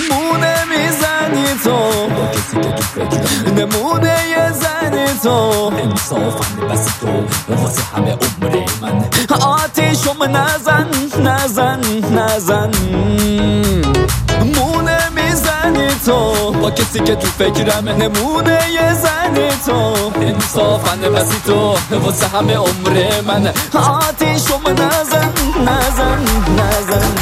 مونه میزنی تو با کسی که تو فکرم نمونه یه زنی تو انصافم بس تو واسه همه عمر من آتیشم نزن نزن نزن مونه میزنی تو با کسی که تو فکرم نمونه یه زنی تو انصافن بسی تو واسه همه عمر من آتیشم نزن نزن نزن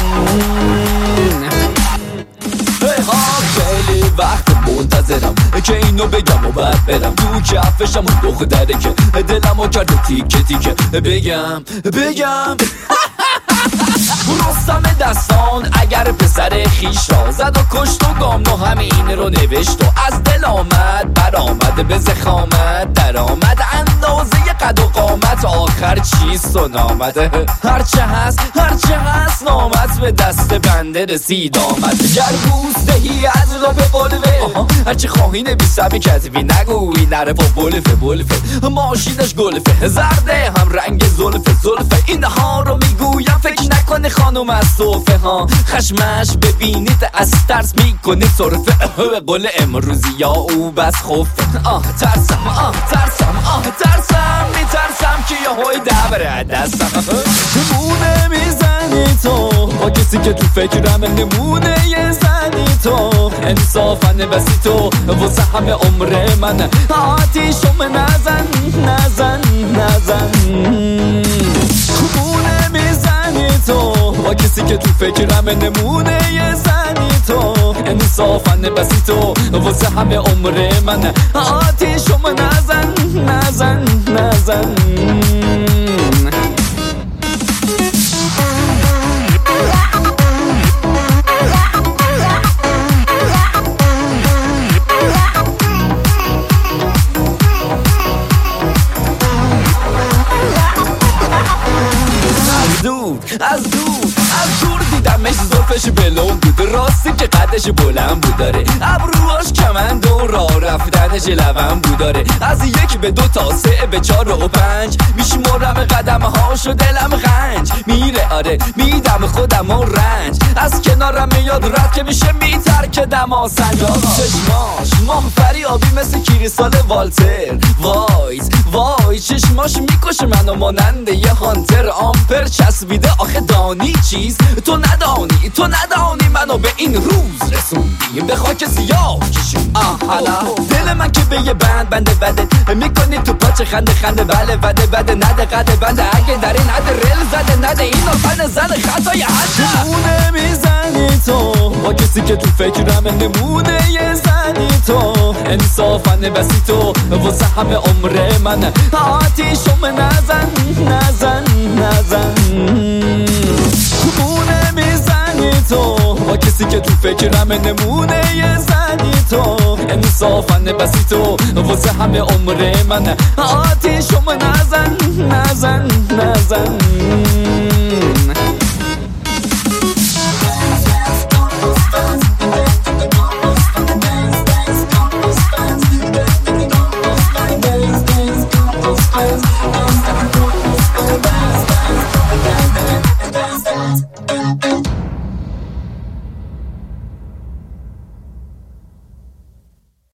خیلی وقت منتظرم که اینو بگم و بعد برم تو کفشم و دختره که دلمو کرده تیکه تیکه بگم رستم دستان اگر پسر خیش را زد و کشت و گام و همین رو نوشت و از دل آمد برآمد به زخامت در آمد اندازه قد و قامت آخر چیست و نامده هرچه هست نامت به دست بنده رسید آمد گر بوس دهی از را به قلوه هرچه خواهی نویسم کتبی نگوی نره با بلفه ماشینش گلفه زرده هم رنگ زلفه اینها رو میگویم فکر نکنه خانم از صوفه ها خشمش ببینید از ترس میکنه صرفه به قول امروزی یا او بس خوفه ترسم میترسم که یه های دبره دستم نمونه میزنی تو با کسی که تو فکرم نمونه یه زنی تو انصافن بسی تو واسه همه عمر من آتیشم نزن نزن نزن نمونه میزنی تو با کسی که تو فکرم نمونه یه زنی تو انصافن بسی تو واسه همه عمر من آتیشم نزن نزن نزن از دور دیدمش زلفش بلون بود راستی که قدش بلند بود داره ابروهاش کمند و راه رفتنش لبن بود داره از 1 به 2 تا 3 به 4 و 5 میشمرم قدمهاش و دلم غنج میره آره میدم خودم و رنج از کنارم میاد رد که میشه میترک دما سنجا چشماش ماه فریابی مثل کریستال والتر وای چشماش میکشه منو مانند یه هانتر آمپر چسبیده آخه دانی چیز تو ندانی منو به این روز رسوندی به خاک سیاه کشون حالا دل من که به یه بنده بده میکنی تو پاچه خنده بله بده نده قده بنده اگه در این حد رل زده نده اینو فن زن خطای حده نمونه میزنی تو با کسی که تو فکرم نمونه یه زنی تو انصافن بسی تو واسه همه عمر من آتیشم نزن نزن نزن نمونه میزنی تو با کسی که تو فکرم نمونه یه زنی تو انصافن بسی تو واسه همه عمر من آتیشم نزن